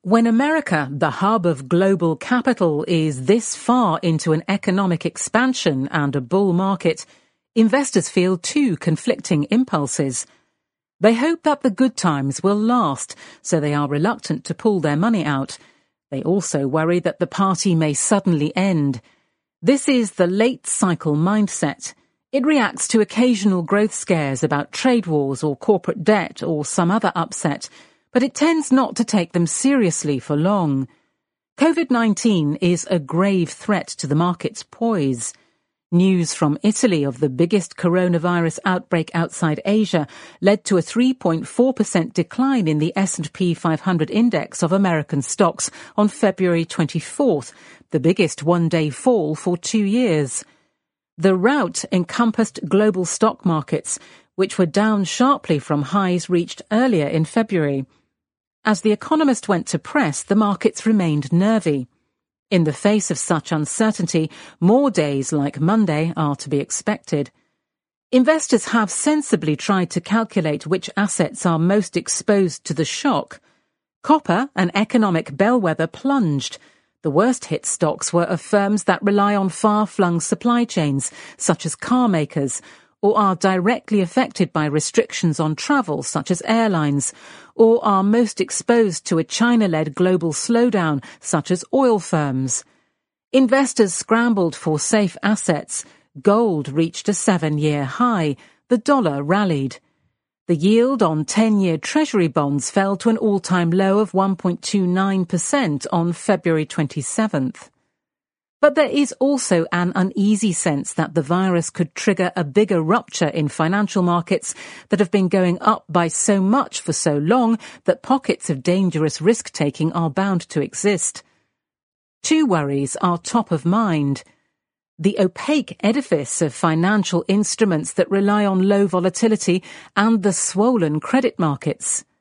When America, the hub of global capital, is this far into an economic expansion and a bull market, investors feel two conflicting impulses. They hope that the good times will last, so they are reluctant to pull their money out. They also worry that the party may suddenly end. This is the late cycle mindset. It reacts to occasional growth scares about trade wars or corporate debt or some other upset, but it tends not to take them seriously for long. COVID-19 is a grave threat to the market's poise. News from Italy of the biggest coronavirus outbreak outside Asia led to a 3.4% decline in the S&P 500 index of American stocks on February 24th, the biggest one-day fall for 2 years. The rout encompassed global stock markets, which were down sharply from highs reached earlier in February. As The Economist went to press, the markets remained nervy. In the face of such uncertainty, more days like Monday are to be expected. Investors have sensibly tried to calculate which assets are most exposed to the shock. Copper, an economic bellwether, plunged. The worst-hit stocks were of firms that rely on far-flung supply chains, such as car makers, or are directly affected by restrictions on travel, such as airlines, or are most exposed to a China-led global slowdown, such as oil firms. Investors scrambled for safe assets. Gold reached a 7-year high. The dollar rallied. The yield on 10-year Treasury bonds fell to an all-time low of 1.29% on February 27th. But there is also an uneasy sense that the virus could trigger a bigger rupture in financial markets that have been going up by so much for so long that pockets of dangerous risk-taking are bound to exist. Two worries are top of mind: the opaque edifice of financial instruments that rely on low volatility and the swollen credit markets.